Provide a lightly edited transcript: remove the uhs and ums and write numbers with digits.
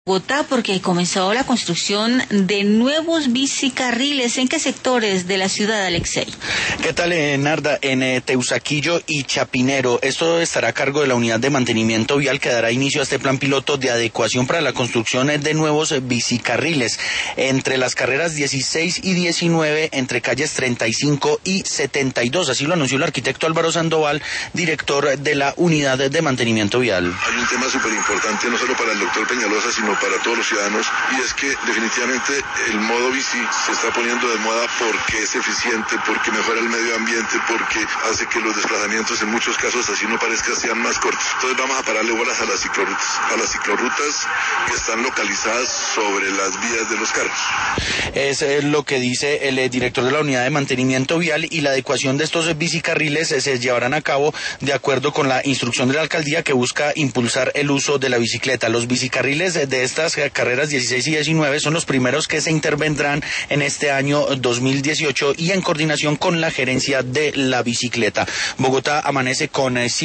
Bogotá porque comenzó la construcción de nuevos bicicarriles. ¿En qué sectores de la ciudad, Alexei? ¿Qué tal, Narda? En Teusaquillo y Chapinero. Esto estará a cargo de la Unidad de Mantenimiento Vial que dará inicio a este plan piloto de adecuación para la construcción de nuevos bicicarriles entre las carreras 16 y 19, entre calles 35 y 72. Así lo anunció el arquitecto Álvaro Sandoval, director de la Unidad de Mantenimiento Vial. Hay un tema súper importante, no solo para el doctor Peñalosa, sino para todos los ciudadanos, y es que definitivamente el modo bici se está poniendo de moda porque es eficiente, porque mejora el medio ambiente, porque hace que los desplazamientos en muchos casos, así no parezca, sean más cortos. Entonces vamos a pararle bolas a las ciclorrutas que están localizadas sobre las vías de los carros. Es lo que dice el director de la Unidad de Mantenimiento Vial, y la adecuación de estos bicicarriles se llevarán a cabo de acuerdo con la instrucción de la alcaldía que busca impulsar el uso de la bicicleta. Los bicicarriles de estas carreras 16 y 19 son los primeros que se intervendrán en este año 2018 y en coordinación con la gerencia de la bicicleta. Bogotá amanece con